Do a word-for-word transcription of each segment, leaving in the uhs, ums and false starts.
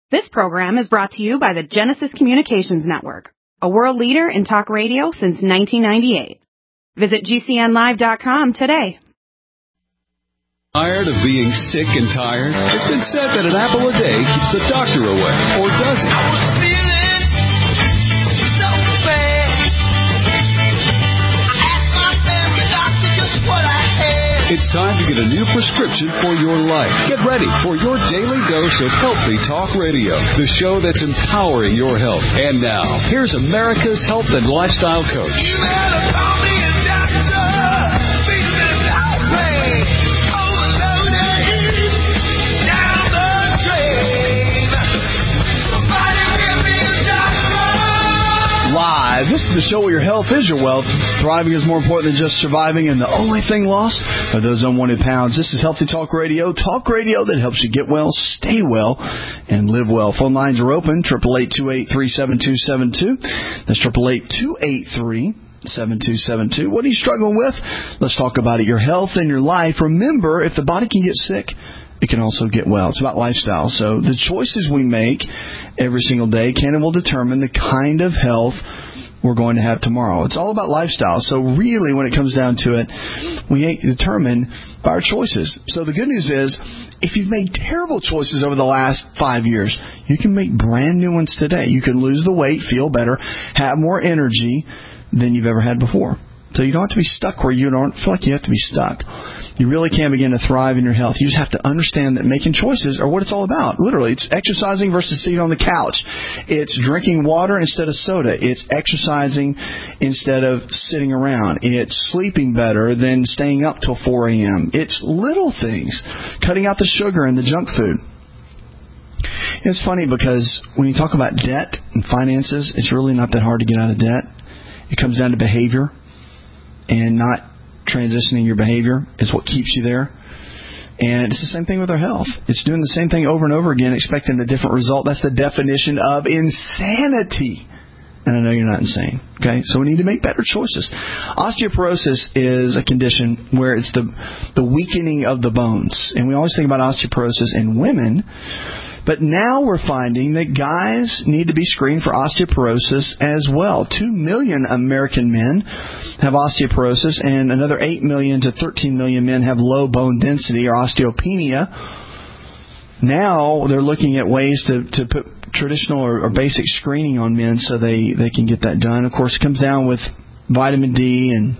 This program is brought to you by the Genesis Communications Network, a world leader in talk radio since nineteen ninety-eight. Visit G C N live dot com today. Tired of being sick and tired? It's been said that an apple a day keeps the doctor away. Or does it? I was feeling so bad. I asked my family doctor just what I had. It's time to get a new prescription for your life. Get ready for your daily dose of Healthy Talk Radio, the show that's empowering your health. And now, here's America's health and lifestyle coach. You better call me a doctor. Feeling outraged. Overloaded. Down the drain. Somebody give me a doctor. Live. This is the show where your health is your wealth. Thriving is more important than just surviving, and the only thing lost are those unwanted pounds. This is Healthy Talk Radio, talk radio that helps you get well, stay well, and live well. Phone lines are open, eight eight eight, two eight three, seven two seven two. That's eight eight eight, two eight three, seven two seven two. What are you struggling with? Let's talk about it. Your health and your life. Remember, if the body can get sick, it can also get well. It's about lifestyle. So the choices we make every single day can and will determine the kind of health we're going to have tomorrow. It's all about lifestyle. So really, when it comes down to it, we ain't determined by our choices. So the good news is, if you've made terrible choices over the last five years, you can make brand new ones today. You can lose the weight, feel better, have more energy than you've ever had before. So you don't have to be stuck where you don't feel like you have to be stuck. You really can begin to thrive in your health. You just have to understand that making choices are what it's all about. Literally, it's exercising versus sitting on the couch. It's drinking water instead of soda. It's exercising instead of sitting around. It's sleeping better than staying up till four a.m. It's little things. Cutting out the sugar and the junk food. It's funny because when you talk about debt and finances, it's really not that hard to get out of debt. It comes down to behavior. And not transitioning your behavior is what keeps you there. And it's the same thing with our health. It's doing the same thing over and over again, expecting a different result. That's the definition of insanity. And I know you're not insane. Okay, so we need to make better choices. Osteoporosis is a condition where it's the the weakening of the bones. And we always think about osteoporosis in women. But now we're finding that guys need to be screened for osteoporosis as well. Two million American men have osteoporosis, and another eight million to thirteen million men have low bone density or osteopenia. Now they're looking at ways to, to put traditional or, or basic screening on men so they, they can get that done. Of course, it comes down with vitamin D and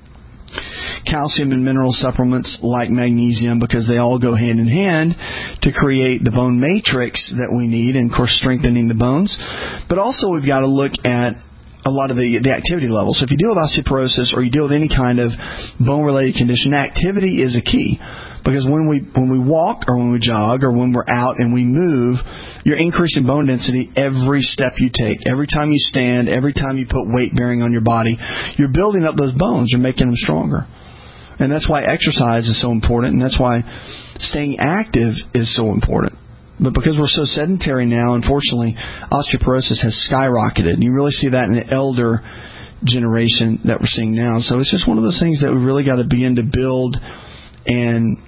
calcium and mineral supplements like magnesium, because they all go hand in hand to create the bone matrix that we need, and of course strengthening the bones. But also we've got to look at a lot of the, the activity levels. So if you deal with osteoporosis or you deal with any kind of bone-related condition, activity is a key. Because when we when we walk or when we jog or when we're out and we move, you're increasing bone density every step you take. Every time you stand, every time you put weight bearing on your body, you're building up those bones. You're making them stronger. And that's why exercise is so important, and that's why staying active is so important. But because we're so sedentary now, unfortunately, osteoporosis has skyrocketed. And you really see that in the elder generation that we're seeing now. So it's just one of those things that we really got to begin to build and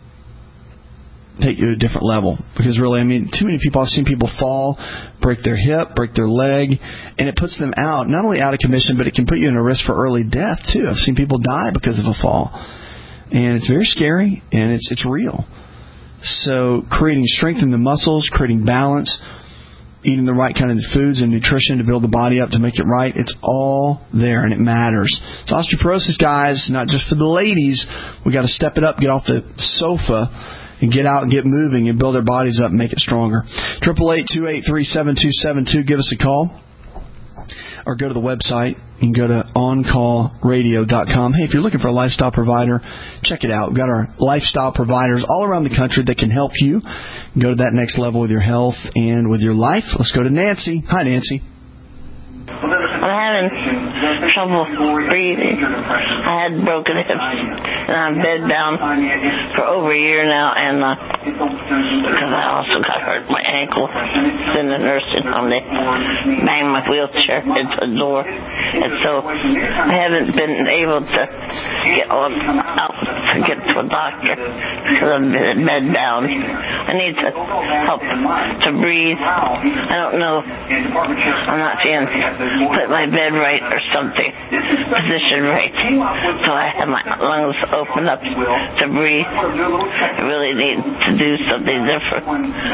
take you to a different level. Because really, I mean, too many people, I've seen people fall, break their hip, break their leg, and it puts them out, not only out of commission, but it can put you in a risk for early death, too. I've seen people die because of a fall. And it's very scary, and it's it's real. So creating strength in the muscles, creating balance, eating the right kind of foods and nutrition to build the body up to make it right, it's all there, and it matters. So osteoporosis, guys, not just for the ladies. We got to step it up, get off the sofa, and get out and get moving and build our bodies up and make it stronger. eight eight eight, two eight three, seven two seven two. Give us a call. Or go to the website. You can go to on call radio dot com. Hey, if you're looking for a lifestyle provider, check it out. We've got our lifestyle providers all around the country that can help you go to that next level with your health and with your life. Let's go to Nancy. Hi, Nancy. I'm having trouble breathing. I had broken hips, and I'm bedbound for over a year now, and uh, because I also got hurt my ankle in the nursing home. They banged my wheelchair into the door, and so I haven't been able to get on, out to get to a doctor because I'm bedbound. I need to help to breathe. I don't know. I'm not seeing put my bed right or something, position right. So I have my lungs open up to breathe. I really need to do something different.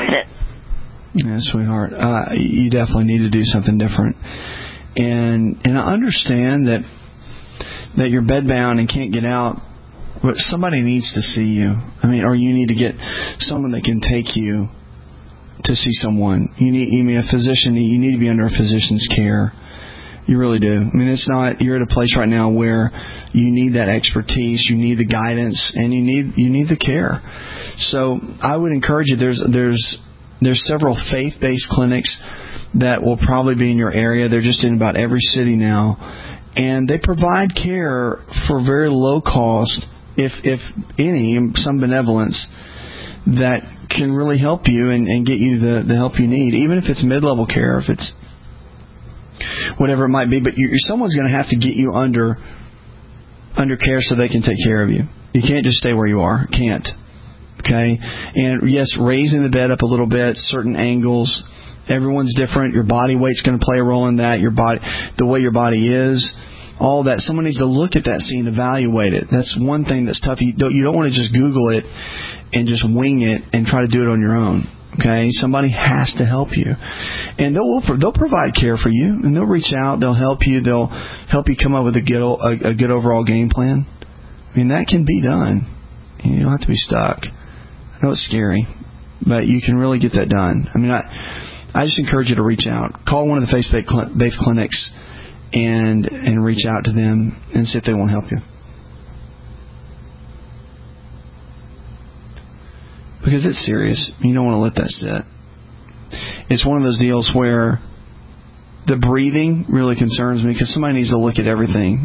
Yeah, sweetheart, uh, you definitely need to do something different. And and I understand that that you're bedbound and can't get out, but somebody needs to see you. I mean, or you need to get someone that can take you to see someone. You need, you mean a physician. You need to be under a physician's care. You really do. I mean, it's not. You're at a place right now where you need that expertise, you need the guidance, and you need you need the care. So I would encourage you. There's there's there's several faith-based clinics that will probably be in your area. They're just in about every city now, and they provide care for very low cost, if if any, some benevolence that can really help you and, and get you the, the help you need, even if it's mid-level care, if it's whatever it might be. But you, someone's going to have to get you under under care so they can take care of you. You can't just stay where you are. Can't. Okay? And yes, raising the bed up a little bit, certain angles. Everyone's different. Your body weight's going to play a role in that. Your body, the way your body is, all that. Someone needs to look at that scene, evaluate it. That's one thing that's tough. You don't, you don't want to just Google it and just wing it and try to do it on your own. Okay, somebody has to help you, and they'll they'll provide care for you, and they'll reach out, they'll help you, they'll help you come up with a good a, a good overall game plan. I mean, that can be done. You don't have to be stuck. I know it's scary, but you can really get that done. I mean, I I just encourage you to reach out, call one of the faith-based clinics, and and reach out to them and see if they won't help you. Because it's serious. You don't want to let that sit. It's one of those deals where the breathing really concerns me, because somebody needs to look at everything.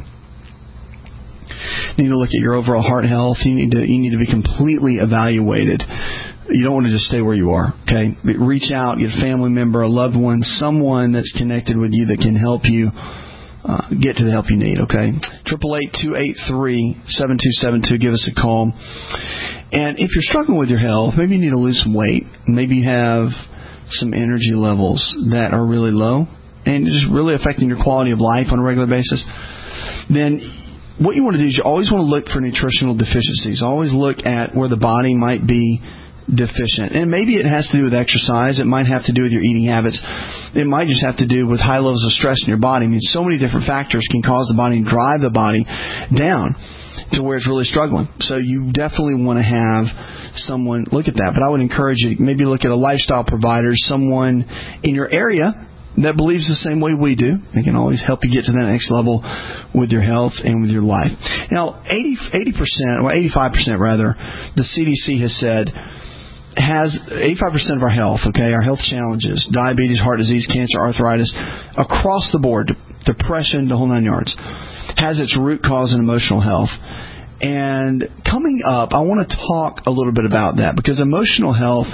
You need to look at your overall heart health. You need to you need to be completely evaluated. You don't want to just stay where you are. Okay, reach out, get a family member, a loved one, someone that's connected with you that can help you uh, get to the help you need. Okay, triple eight two eight three seven two seven two. Give us a call. And if you're struggling with your health, maybe you need to lose some weight. Maybe you have some energy levels that are really low and just really affecting your quality of life on a regular basis. Then what you want to do is you always want to look for nutritional deficiencies. Always look at where the body might be deficient. And maybe it has to do with exercise. It might have to do with your eating habits. It might just have to do with high levels of stress in your body. I mean, so many different factors can cause the body and drive the body down to where it's really struggling. So you definitely want to have someone look at that. But I would encourage you, maybe look at a lifestyle provider, someone in your area that believes the same way we do. They can always help you get to that next level with your health and with your life. Now, eighty percent, or eighty-five percent rather, the C D C has said, has eighty-five percent of our health, okay, our health challenges, diabetes, heart disease, cancer, arthritis, across the board, depression, the whole nine yards, has its root cause in emotional health. And coming up, I want to talk a little bit about that, because emotional health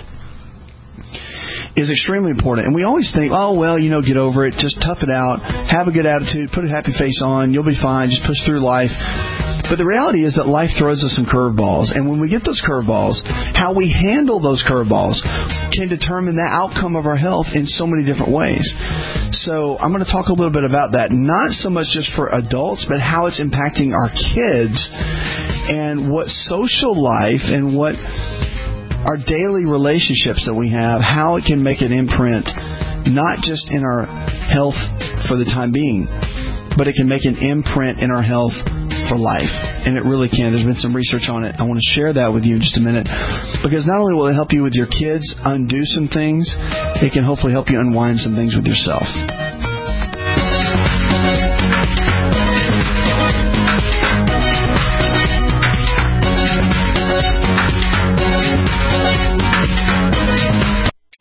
is extremely important. And we always think, oh, well, you know, get over it, just tough it out, have a good attitude, put a happy face on, you'll be fine, just push through life. But the reality is that life throws us some curveballs. And when we get those curveballs, how we handle those curveballs can determine the outcome of our health in so many different ways. So I'm going to talk a little bit about that, not so much just for adults, but how it's impacting our kids and what social life and what our daily relationships that we have, how it can make an imprint, not just in our health for the time being, but it can make an imprint in our health for life. And it really can. There's been some research on it. I want to share that with you in just a minute, because not only will it help you with your kids undo some things, it can hopefully help you unwind some things with yourself.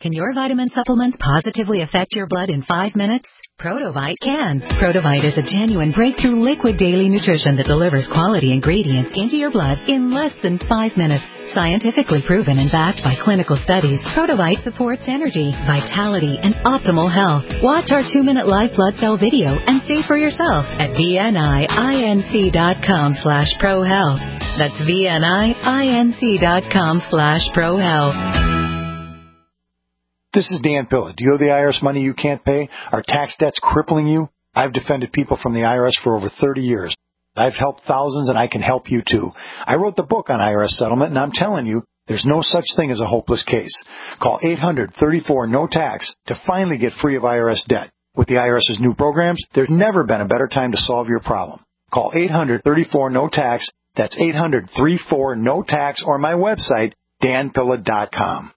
Can your vitamin supplements positively affect your blood in five minutes? Protovite can. Protovite is a genuine breakthrough liquid daily nutrition that delivers quality ingredients into your blood in less than five minutes. Scientifically proven and backed by clinical studies, Protovite supports energy, vitality, and optimal health. Watch our two-minute live blood cell video and see for yourself at vninc.com slash prohealth. That's vninc.com slash prohealth. This is Dan Pilla. Do you owe the I R S money you can't pay? Are tax debts crippling you? I've defended people from the I R S for over thirty years. I've helped thousands, and I can help you, too. I wrote the book on I R S settlement, and I'm telling you, there's no such thing as a hopeless case. Call eight hundred, thirty-four, no tax to finally get free of I R S debt. With the IRS's new programs, there's never been a better time to solve your problem. Call eight hundred, thirty-four, no tax. That's eight hundred, thirty-four, no tax, or my website, dan pilla dot com.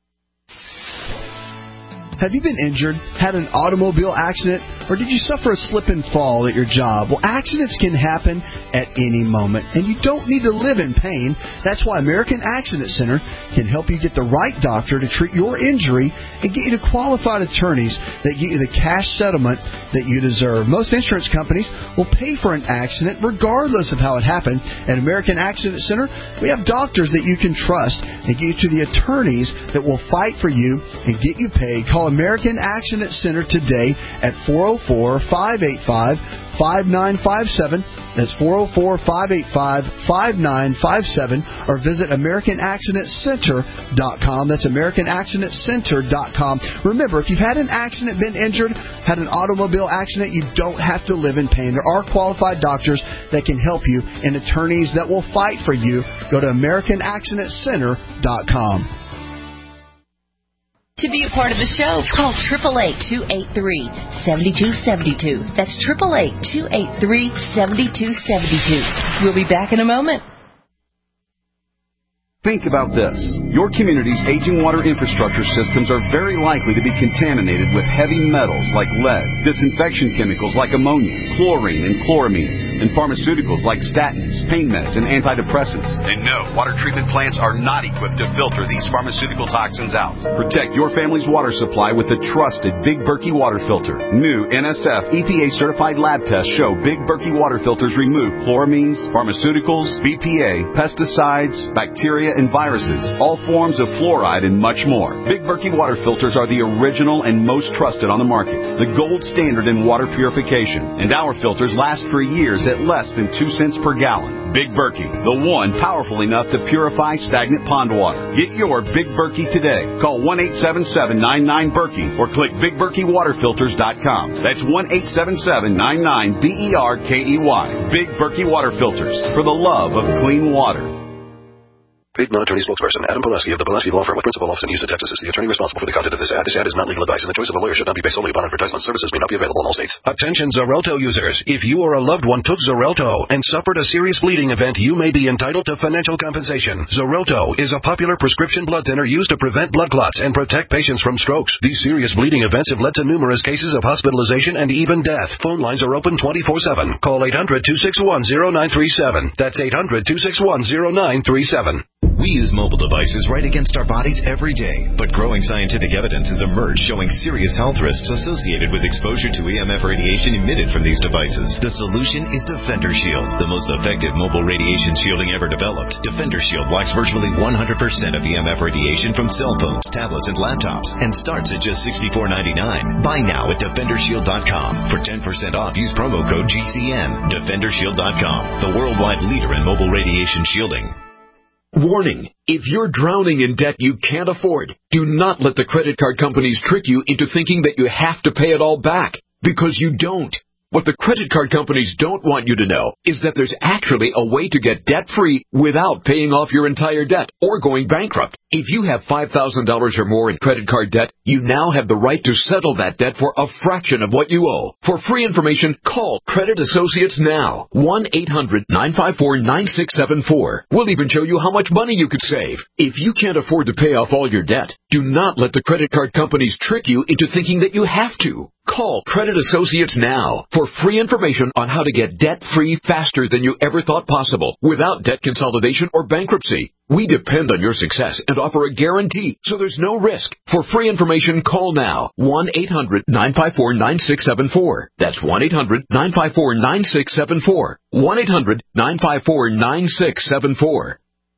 Have you been injured, had an automobile accident, or did you suffer a slip and fall at your job? Well, accidents can happen at any moment, and you don't need to live in pain. That's why American Accident Center can help you get the right doctor to treat your injury and get you to qualified attorneys that get you the cash settlement that you deserve. Most insurance companies will pay for an accident regardless of how it happened. At American Accident Center, we have doctors that you can trust and get you to the attorneys that will fight for you and get you paid. Call American Accident Center today at four oh four, five eight five, five nine five seven. That's four oh four, five eight five, five nine five seven. Or visit American Accident Center dot com. That's American Accident Center dot com. Remember, if you've had an accident, been injured, had an automobile accident, you don't have to live in pain. There are qualified doctors that can help you and attorneys that will fight for you. Go to American Accident Center dot com. To be a part of the show, call eight eight eight, two eight three, seven two seven two. That's eight eight eight, two eight three, seven two seven two. We'll be back in a moment. Think about this. Your community's aging water infrastructure systems are very likely to be contaminated with heavy metals like lead, disinfection chemicals like ammonia, chlorine and chloramines, and pharmaceuticals like statins, pain meds, and antidepressants. And no, water treatment plants are not equipped to filter these pharmaceutical toxins out. Protect your family's water supply with the trusted Big Berkey water filter. New N S F E P A-certified lab tests show Big Berkey water filters remove chloramines, pharmaceuticals, B P A, pesticides, bacteria, and viruses, all forms of fluoride, and much more. Big Berkey water filters are the original and most trusted on the market, the gold standard in water purification, and our filters last for years at less than two cents per gallon. Big Berkey, the one powerful enough to purify stagnant pond water. Get your Big Berkey today. Call one eight seven seven, nine nine, Berkey or click big berkey water filters dot com. That's one eight seven seven, nine nine, B E R K E Y. Big Berkey water filters, for the love of clean water. Paid non-attorney spokesperson Adam Pileski of the Pileski Law Firm with principal office in Houston, Texas is the attorney responsible for the content of this ad. This ad is not legal advice, and the choice of a lawyer should not be based solely upon advertisement. Services may not be available in all states. Attention Xarelto users. If you or a loved one took Xarelto and suffered a serious bleeding event, you may be entitled to financial compensation. Xarelto is a popular prescription blood thinner used to prevent blood clots and protect patients from strokes. These serious bleeding events have led to numerous cases of hospitalization and even death. Phone lines are open twenty-four seven. Call eight hundred, two six one, zero nine three seven. That's eight hundred, two six one, zero nine three seven. We use mobile devices right against our bodies every day, but growing scientific evidence has emerged showing serious health risks associated with exposure to E M F radiation emitted from these devices. The solution is Defender Shield, the most effective mobile radiation shielding ever developed. Defender Shield blocks virtually one hundred percent of E M F radiation from cell phones, tablets, and laptops, and starts at just sixty-four ninety-nine. Buy now at defender shield dot com. For ten percent off, use promo code G C N. defender shield dot com, the worldwide leader in mobile radiation shielding. Warning, if you're drowning in debt you can't afford, do not let the credit card companies trick you into thinking that you have to pay it all back, because you don't. What the credit card companies don't want you to know is that there's actually a way to get debt-free without paying off your entire debt or going bankrupt. If you have five thousand dollars or more in credit card debt, you now have the right to settle that debt for a fraction of what you owe. For free information, call Credit Associates now. one eight hundred, nine five four, nine six seven four. We'll even show you how much money you could save. If you can't afford to pay off all your debt, do not let the credit card companies trick you into thinking that you have to. Call Credit Associates now for free information on how to get debt-free faster than you ever thought possible without debt consolidation or bankruptcy. We depend on your success and offer a guarantee, so there's no risk. For free information, call now. one eight hundred nine five four nine six seven four. That's one eight hundred nine five four nine six seven four. one eight hundred nine five four nine six seven four.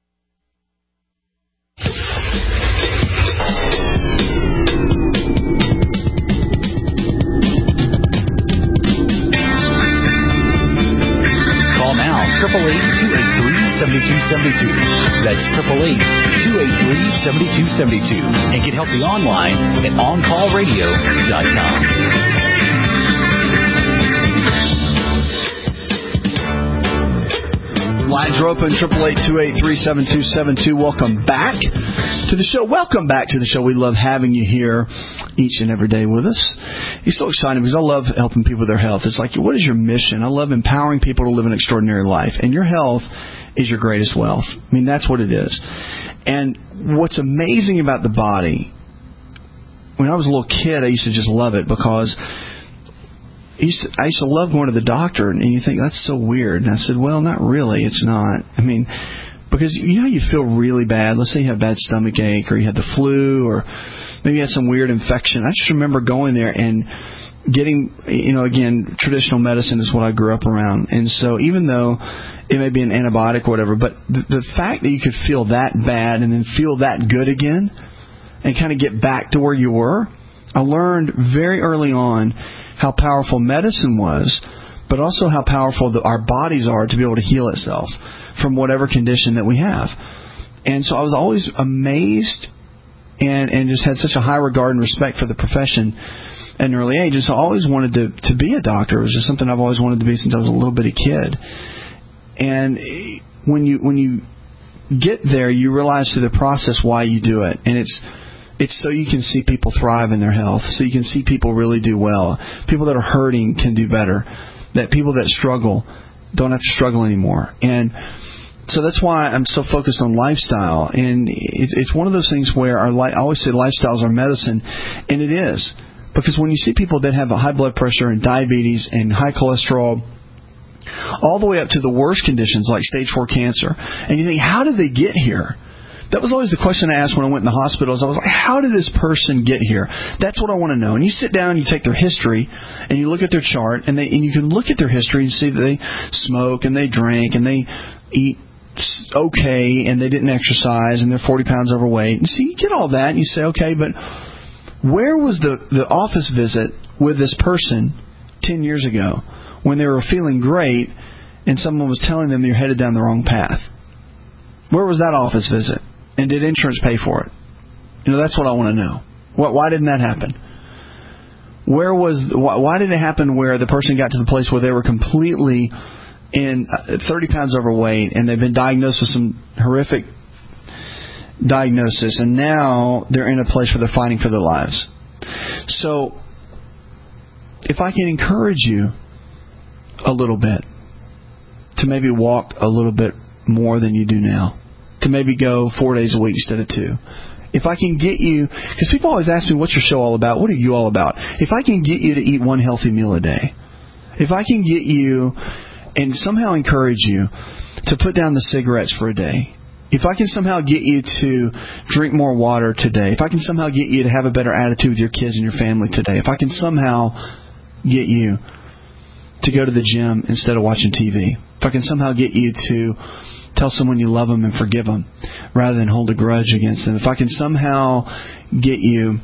Call now, eight eight eight, two eight three, seven two seven two. That's eight eight eight, two eight three, seven two seven two. And get healthy online at on call radio dot com. Lines are open, eight eight eight, two eight three, seven two seven two. Welcome back to the show. Welcome back to the show. We love having you here each and every day with us. It's so exciting because I love helping people with their health. It's like, what is your mission? I love empowering people to live an extraordinary life. And your health is your greatest wealth. I mean, that's what it is. And what's amazing about the body, when I was a little kid, I used to just love it because I used, to, I used to love going to the doctor, and you think, that's so weird. And I said, well, not really. It's not. I mean, because you know you feel really bad. Let's say you have bad stomach ache, or you had the flu, or maybe you had some weird infection. I just remember going there and getting, you know, again, traditional medicine is what I grew up around. And so even though it may be an antibiotic or whatever, but the, the fact that you could feel that bad and then feel that good again and kind of get back to where you were, I learned very early on how powerful medicine was, but also how powerful the, our bodies are to be able to heal itself from whatever condition that we have. And so I was always amazed and, and just had such a high regard and respect for the profession at an early age. And so I always wanted to, to be a doctor. It was just something I've always wanted to be since I was a little bitty kid. And when you when you get there, you realize through the process why you do it. And it's It's so you can see people thrive in their health, so you can see people really do well. People that are hurting can do better. That people that struggle don't have to struggle anymore. And so that's why I'm so focused on lifestyle. And it's one of those things where our I always say lifestyle is our medicine, and it is. Because when you see people that have a high blood pressure and diabetes and high cholesterol, all the way up to the worst conditions like stage four cancer, and you think, how did they get here? That was always the question I asked when I went in the hospitals. I was like, how did this person get here? That's what I want to know. And you sit down, you take their history, and you look at their chart, and they and you can look at their history and see that they smoke, and they drink, and they eat okay, and they didn't exercise, and they're forty pounds overweight. And so you get all that, and you say, okay, but where was the, the office visit with this person ten years ago when they were feeling great and someone was telling them you're headed down the wrong path? Where was that office visit? And did insurance pay for it? You know, that's what I want to know. Why, why didn't that happen? Where was? Why, why did it happen where the person got to the place where they were completely in uh, thirty pounds overweight and they've been diagnosed with some horrific diagnosis, and now they're in a place where they're fighting for their lives? So, if I can encourage you a little bit to maybe walk a little bit more than you do now, to maybe go four days a week instead of two. If I can get you, because people always ask me, what's your show all about? What are you all about? If I can get you to eat one healthy meal a day, if I can get you and somehow encourage you to put down the cigarettes for a day, if I can somehow get you to drink more water today, if I can somehow get you to have a better attitude with your kids and your family today, if I can somehow get you to go to the gym instead of watching T V, if I can somehow get you to tell someone you love them and forgive them rather than hold a grudge against them, if I can somehow get you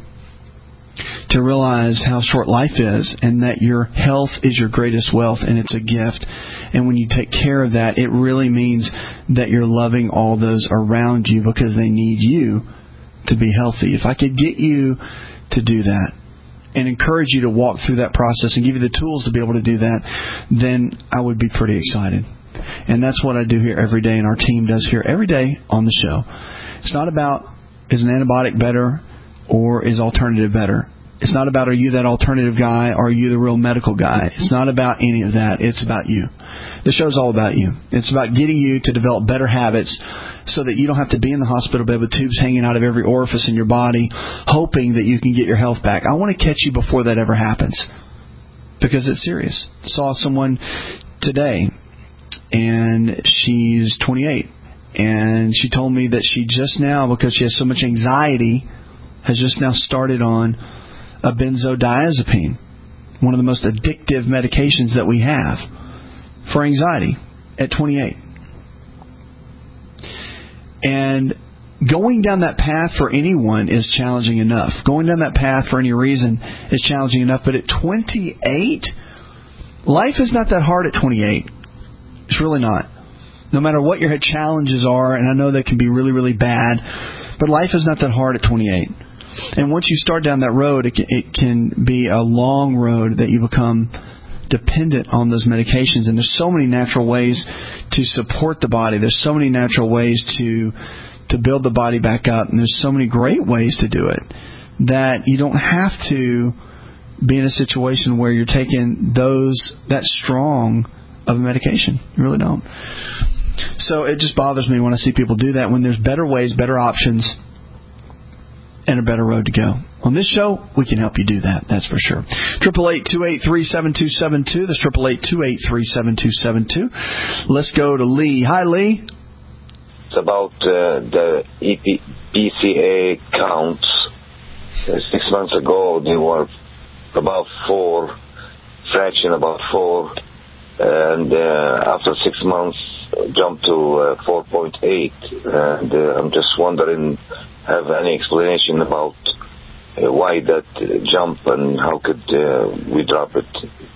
to realize how short life is and that your health is your greatest wealth and it's a gift, and when you take care of that, it really means that you're loving all those around you because they need you to be healthy. If I could get you to do that and encourage you to walk through that process and give you the tools to be able to do that, then I would be pretty excited. And that's what I do here every day, and our team does here every day on the show. It's not about, is an antibiotic better or is alternative better? It's not about, are you that alternative guy or are you the real medical guy? It's not about any of that. It's about you. The show's all about you. It's about getting you to develop better habits so that you don't have to be in the hospital bed with tubes hanging out of every orifice in your body, hoping that you can get your health back. I want to catch you before that ever happens, because it's serious. Saw someone today, and she's twenty-eight, and she told me that she just now, because she has so much anxiety, has just now started on a benzodiazepine, one of the most addictive medications that we have for anxiety at twenty-eight. And going down that path for anyone is challenging enough. Going down that path for any reason is challenging enough. But at twenty-eight, life is not that hard at twenty-eight. It's really not. No matter what your challenges are, and I know they can be really, really bad, but life is not that hard at twenty-eight. And once you start down that road, it can, it can be a long road that you become dependent on those medications. And there's so many natural ways to support the body. There's so many natural ways to to build the body back up. And there's so many great ways to do it that you don't have to be in a situation where you're taking those that strong of a medication. You really don't. So it just bothers me when I see people do that, when there's better ways, better options, and a better road to go. On this show, we can help you do that, that's for sure. eight eight eight, two eight three, seven two seven two. That's eight eight eight, two eight three, seven two seven two. Let's go to Lee. Hi, Lee. It's about uh, the E P C A counts. Uh, six months ago, they were about four, fraction about four. And uh, after six months, jumped to uh, four point eight. And uh, I'm just wondering, have any explanation about uh, why that uh, jump and how could uh, we drop it?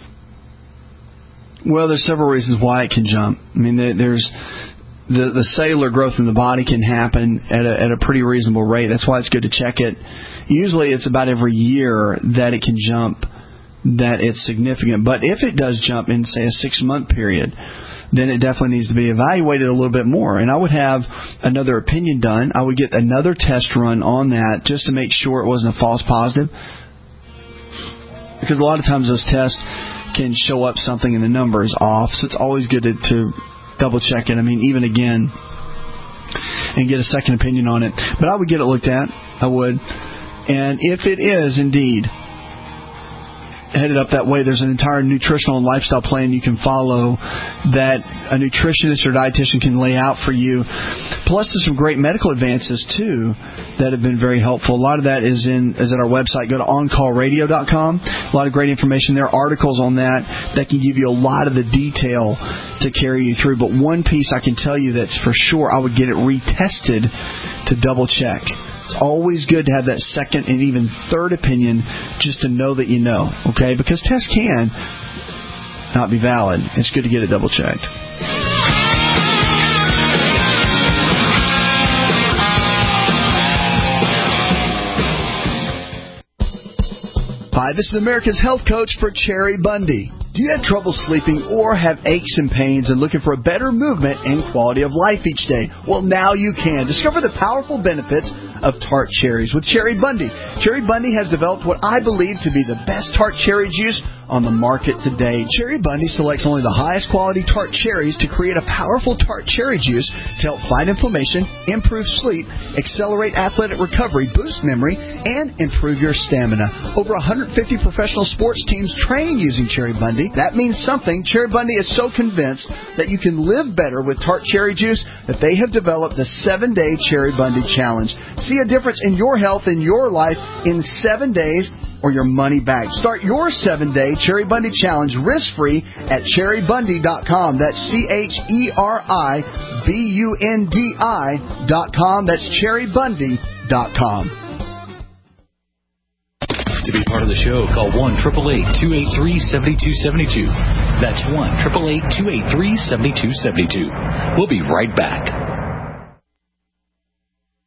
Well, there's several reasons why it can jump. I mean, there's the the cellular growth in the body can happen at a, at a pretty reasonable rate. That's why it's good to check it. Usually it's about every year that it can jump, that it's significant. But if it does jump in, say, a six-month period, then it definitely needs to be evaluated a little bit more. And I would have another opinion done. I would get another test run on that just to make sure it wasn't a false positive. Because a lot of times those tests can show up something and the number is off. So it's always good to, to double check it. I mean, even again, and get a second opinion on it. But I would get it looked at. I would. And if it is indeed headed up that way, there's an entire nutritional and lifestyle plan you can follow that a nutritionist or dietitian can lay out for you. Plus, there's some great medical advances too that have been very helpful. A lot of that is in is at our website. Go to on call radio dot com. A lot of great information there, articles on that that can give you a lot of the detail to carry you through. But one piece I can tell you that's for sure, I would get it retested to double check. It's always good to have that second and even third opinion just to know that you know, okay? Because tests can not be valid. It's good to get it double checked. Hi, this is America's health coach for Cherry Bundy. Do you have trouble sleeping or have aches and pains and looking for a better movement and quality of life each day? Well, now you can. Discover the powerful benefits of tart cherries with Cherry Bundy. Cherry Bundy has developed what I believe to be the best tart cherry juice on the market today. Cherry Bundy selects only the highest quality tart cherries to create a powerful tart cherry juice to help fight inflammation, improve sleep, accelerate athletic recovery, boost memory, and improve your stamina. Over one hundred fifty professional sports teams train using Cherry Bundy. That means something. Cherry Bundy is so convinced that you can live better with tart cherry juice that they have developed the seven-day Cherry Bundy Challenge. See a difference in your health and your life in seven days or your money back. Start your seven-day Cherry Bundy Challenge risk-free at cherry bundy dot com. That's C H E R I B U N D I dot com. That's cherry bundy dot com. To be part of the show, call one eight eight eight, two eight three, seven two seven two. That's one eight eight eight, two eight three, seven two seven two. We'll be right back.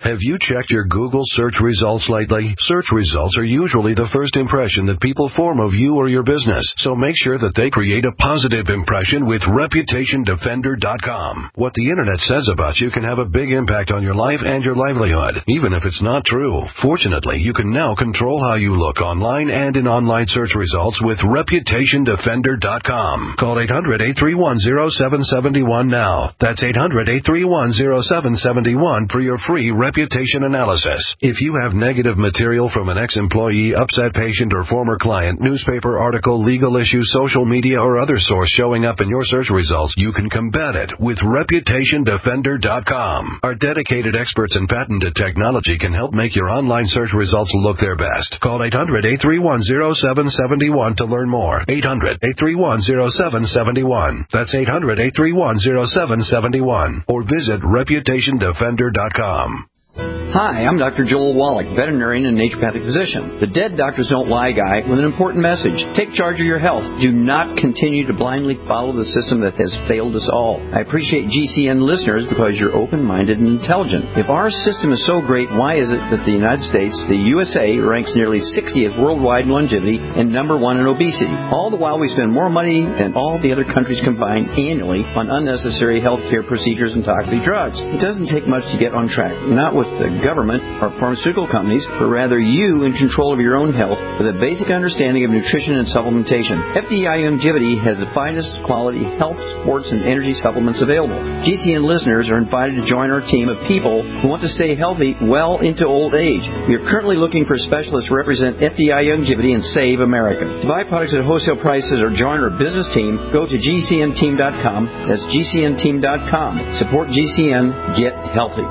Have you checked your Google search results lately? Search results are usually the first impression that people form of you or your business, so make sure that they create a positive impression with reputation defender dot com. What the internet says about you can have a big impact on your life and your livelihood, even if it's not true. Fortunately, you can now control how you look online and in online search results with reputation defender dot com. Call eight hundred, eight three one, zero seven seven one now. That's eight hundred, eight three one, zero seven seven one for your free reputation analysis. If you have negative material from an ex-employee, upset patient, or former client, newspaper article, legal issue, social media, or other source showing up in your search results, you can combat it with reputation defender dot com. Our dedicated experts in patented technology can help make your online search results look their best. Call eight hundred, eight three one, zero seven seven one to learn more. eight hundred, eight three one, zero seven seven one. That's eight hundred, eight three one, zero seven seven one. Or visit reputation defender dot com. Hi, I'm Doctor Joel Wallach, veterinarian and naturopathic physician. The Dead Doctors Don't Lie guy with an important message. Take charge of your health. Do not continue to blindly follow the system that has failed us all. I appreciate G C N listeners because you're open-minded and intelligent. If our system is so great, why is it that the United States, the U S A, ranks nearly sixtieth worldwide in longevity and number one in obesity? All the while we spend more money than all the other countries combined annually on unnecessary health care procedures and toxic drugs. It doesn't take much to get on track. Not with the government or pharmaceutical companies, but rather you in control of your own health with a basic understanding of nutrition and supplementation. F D I Longevity has the finest quality health, sports, and energy supplements available. G C N listeners are invited to join our team of people who want to stay healthy well into old age. We are currently looking for specialists to represent F D I Longevity and Save America. To buy products at wholesale prices or join our business team, go to G C N team dot com. That's G C N team dot com. Support G C N. Get healthy.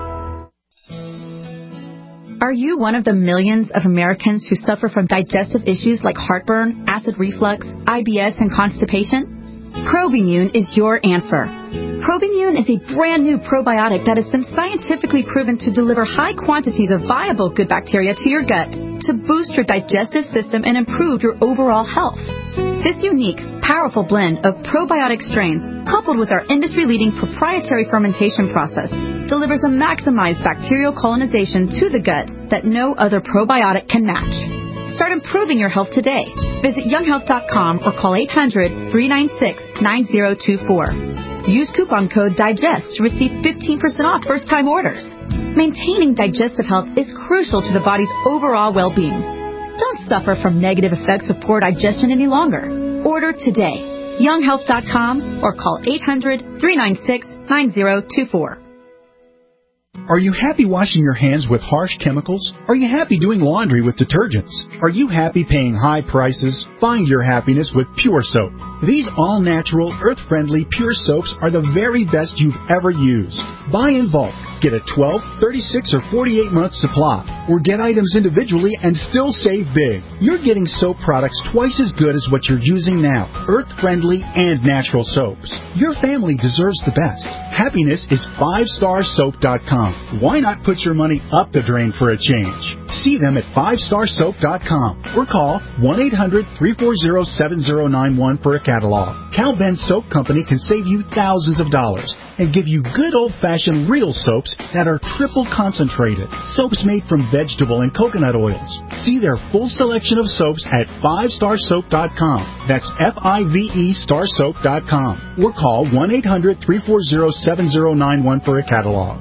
Are you one of the millions of Americans who suffer from digestive issues like heartburn, acid reflux, I B S, and constipation? Probimune is your answer. Probimune is a brand new probiotic that has been scientifically proven to deliver high quantities of viable good bacteria to your gut to boost your digestive system and improve your overall health. This unique, powerful blend of probiotic strains, coupled with our industry-leading proprietary fermentation process, delivers a maximized bacterial colonization to the gut that no other probiotic can match. Start improving your health today. Visit young health dot com or call eight hundred, three nine six, nine zero two four. Use coupon code DIGEST to receive fifteen percent off first-time orders. Maintaining digestive health is crucial to the body's overall well-being. Don't suffer from negative effects of poor digestion any longer. Order today. young health dot com or call eight hundred, three nine six, nine zero two four. Are you happy washing your hands with harsh chemicals? Are you happy doing laundry with detergents? Are you happy paying high prices? Find your happiness with Pure Soap. These all-natural, earth-friendly Pure Soaps are the very best you've ever used. Buy in bulk. Get a twelve, thirty-six, or forty-eight month supply. Or get items individually and still save big. You're getting soap products twice as good as what you're using now. Earth-friendly and natural soaps. Your family deserves the best. Happiness is five star soap dot com. Why not put your money up the drain for a change? See them at five star soap dot com or call one eight hundred, three four zero, seven zero nine one for a catalog. Cal Ben Soap Company can save you thousands of dollars and give you good old-fashioned real soaps that are triple concentrated. Soaps made from vegetable and coconut oils. See their full selection of soaps at five star soap dot com. That's F I V E star soap dot com. Or call one eight hundred, three four zero, seven zero nine one for a catalog.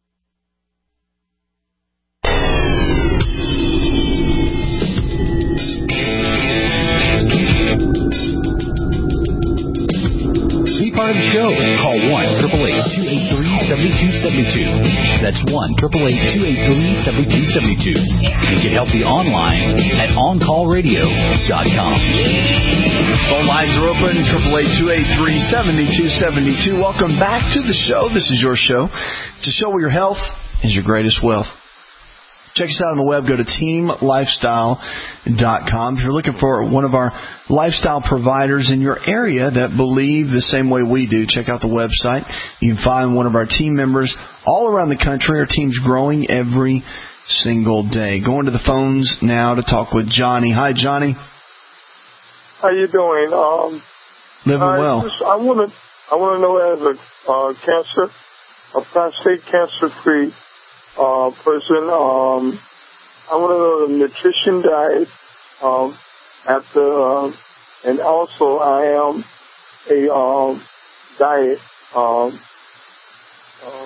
Part of the show. Call one, eight eight eight, two eight three, seven two seven two. That's one, eight eight eight, two eight three, seven two seven two. And get healthy online at on call radio dot com. Phone lines are open, eight eight eight, two eight three, seven two seven two. Welcome back to the show. This is your show. It's a show where your health is your greatest wealth. Check us out on the web. Go to team lifestyle dot com. If you're looking for one of our lifestyle providers in your area that believe the same way we do, check out the website. You can find one of our team members all around the country. Our team's growing every single day. Going to the phones now to talk with Johnny. Hi, Johnny. How you doing? Um, Living I well. Just, I want to I want to know, as a uh, cancer, a prostate cancer-free uh, person. Um, I want to know the nutrition diet um, after, um, and also I am a um, diet. Um, uh,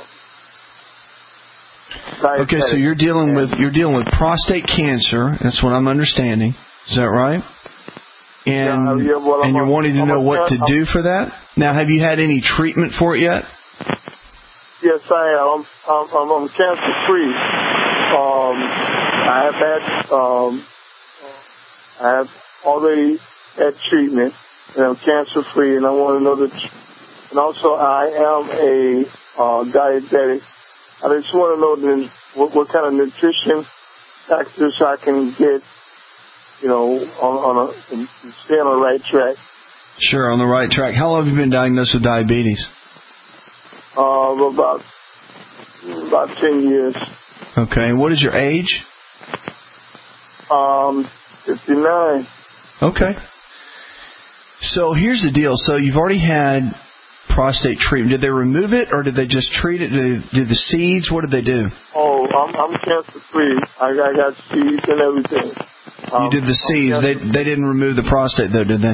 Okay, so you're dealing with you're dealing with prostate cancer. That's what I'm understanding. Is that right? And yeah, yeah, well, and you're a, wanting to I'm know what to I'm, do for that. Now, have you had any treatment for it yet? Yes, I am. I'm, I'm, I'm cancer free. Um, I have had um, I have already had treatment, and I'm cancer free. And I want to know the. And also, I am a uh, diabetic. I just want to know then what, what kind of nutrition factors I can get, you know, on, on a stay on the right track. Sure, on the right track. How long have you been diagnosed with diabetes? Uh, about about ten years. Okay, and what is your age? Um, fifty-nine. Okay. So here's the deal. So you've already had prostate treatment. Did they remove it, or did they just treat it? Did, they, did the seeds? What did they do? Oh, I'm, I'm cancer free. I, I got seeds and everything. Um, you did the seeds. They they didn't remove the prostate though, did they?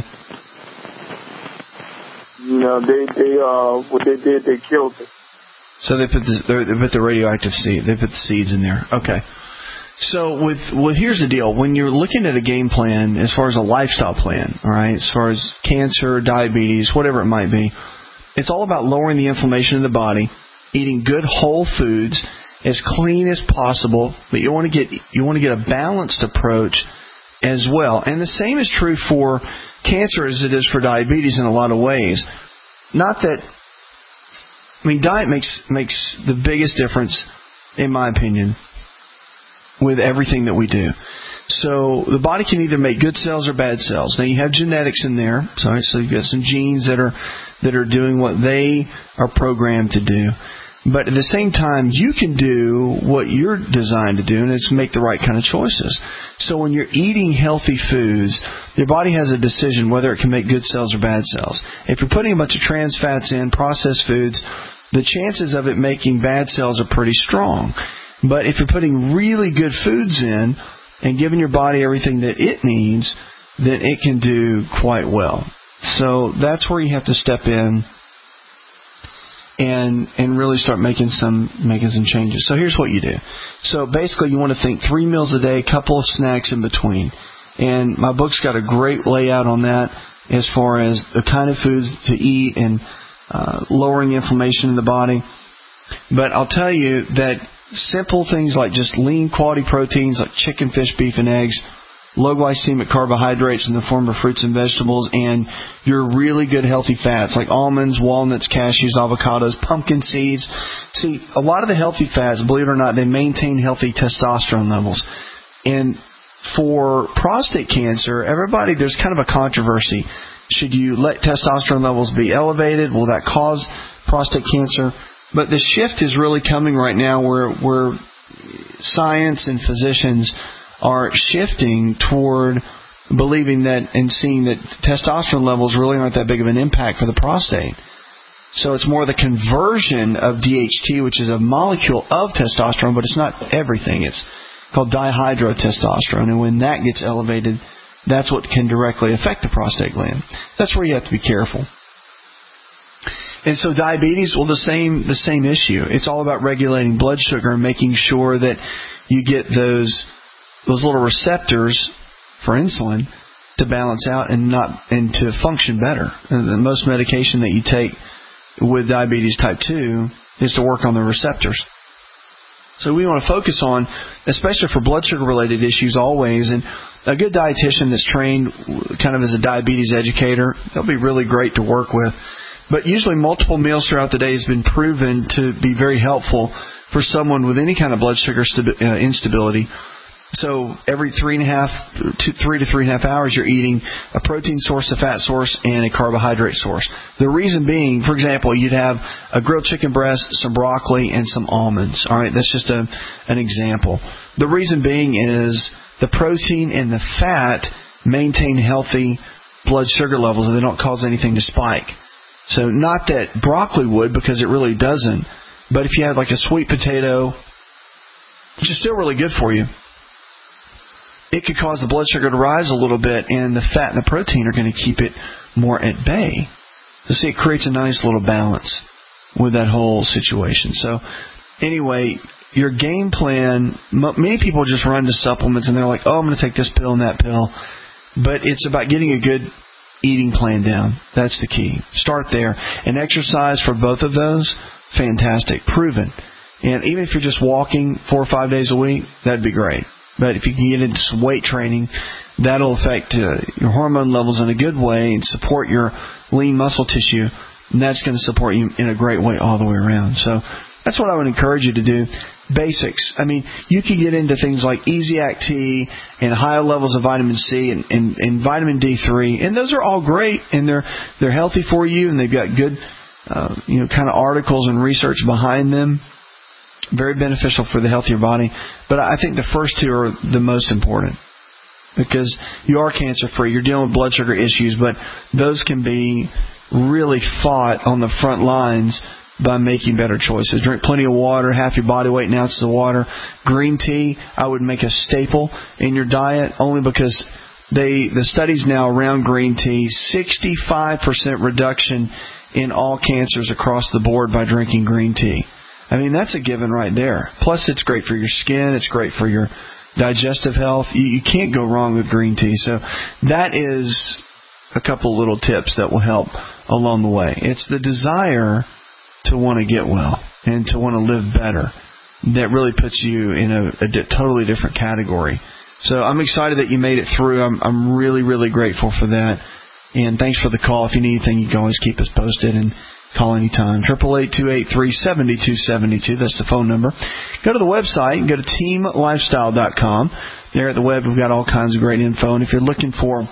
No, they they uh what they did, they killed it. So they put the they put the radioactive seed. They put the seeds in there. Okay. So with well, here's the deal. When you're looking at a game plan, as far as a lifestyle plan, all right, as far as cancer, diabetes, whatever it might be, it's all about lowering the inflammation in the body, eating good whole foods, as clean as possible. But you want to get you want to get a balanced approach as well. And the same is true for cancer as it is for diabetes in a lot of ways. Not that I mean, diet makes makes the biggest difference, in my opinion, with everything that we do. So the body can either make good cells or bad cells. Now you have genetics in there, sorry, so you've got some genes that are that are doing what they are programmed to do. But at the same time, you can do what you're designed to do, and it's make the right kind of choices. So when you're eating healthy foods, your body has a decision whether it can make good cells or bad cells. If you're putting a bunch of trans fats in, processed foods, the chances of it making bad cells are pretty strong. But if you're putting really good foods in and giving your body everything that it needs, then it can do quite well. So that's where you have to step in and and really start making some making some changes. So here's what you do. So basically you want to think three meals a day, a couple of snacks in between. And my book's got a great layout on that as far as the kind of foods to eat and uh, lowering inflammation in the body. But I'll tell you that simple things like just lean quality proteins like chicken, fish, beef, and eggs, low glycemic carbohydrates in the form of fruits and vegetables, and your really good healthy fats like almonds, walnuts, cashews, avocados, pumpkin seeds. See, a lot of the healthy fats, believe it or not, they maintain healthy testosterone levels. And for prostate cancer, everybody, there's kind of a controversy. Should you let testosterone levels be elevated? Will that cause prostate cancer? But the shift is really coming right now where, where science and physicians are shifting toward believing that and seeing that testosterone levels really aren't that big of an impact for the prostate. So it's more the conversion of D H T, which is a molecule of testosterone, but it's not everything. It's called dihydrotestosterone, and when that gets elevated, that's what can directly affect the prostate gland. That's where you have to be careful. And so diabetes, well, the same the same issue. It's all about regulating blood sugar and making sure that you get those those little receptors for insulin to balance out and not and to function better. And the most medication that you take with diabetes type two is to work on the receptors. So we want to focus on, especially for blood sugar related issues always, and a good dietitian that's trained kind of as a diabetes educator, they'll be really great to work with. But usually multiple meals throughout the day has been proven to be very helpful for someone with any kind of blood sugar stabi- uh, instability. So every three and a half, two, three to three and a half hours, you're eating a protein source, a fat source, and a carbohydrate source. The reason being, for example, you'd have a grilled chicken breast, some broccoli, and some almonds. All right, that's just a, an example. The reason being is the protein and the fat maintain healthy blood sugar levels, and they don't cause anything to spike. So not that broccoli would, because it really doesn't. But if you have like a sweet potato which is still really good for you, it could cause the blood sugar to rise a little bit, and the fat and the protein are going to keep it more at bay. So see, it creates a nice little balance with that whole situation. So anyway, your game plan, many people just run to supplements and they're like, oh, I'm going to take this pill and that pill. But it's about getting a good eating plan down. That's the key. Start there. And exercise for both of those, fantastic, proven. And even if you're just walking four or five days a week, that'd be great. But if you can get into some weight training, that'll affect uh, your hormone levels in a good way and support your lean muscle tissue. And that's going to support you in a great way all the way around. So that's what I would encourage you to do. Basics. I mean, you can get into things like Easy-Act T and higher levels of vitamin C and, and, and vitamin D three. And those are all great, and they're they're healthy for you, and they've got good uh, you know, kind of articles and research behind them. Very beneficial for the healthier body. But I think the first two are the most important because you are cancer-free. You're dealing with blood sugar issues, but those can be really fought on the front lines by making better choices. Drink plenty of water, half your body weight in ounces of water. Green tea, I would make a staple in your diet only because they the studies now around green tea, sixty-five percent reduction in all cancers across the board by drinking green tea. I mean, that's a given right there. Plus, it's great for your skin. It's great for your digestive health. You, you can't go wrong with green tea. So that is a couple little tips that will help along the way. It's the desire to want to get well and to want to live better that really puts you in a, a di- totally different category. So I'm excited that you made it through. I'm, I'm really, really grateful for that. And thanks for the call. If you need anything, you can always keep us posted and call anytime. eight eight eight, two eight three, seven two seven two. That's the phone number. Go to the website and go to team lifestyle dot com. There at the web, we've got all kinds of great info. And if you're looking for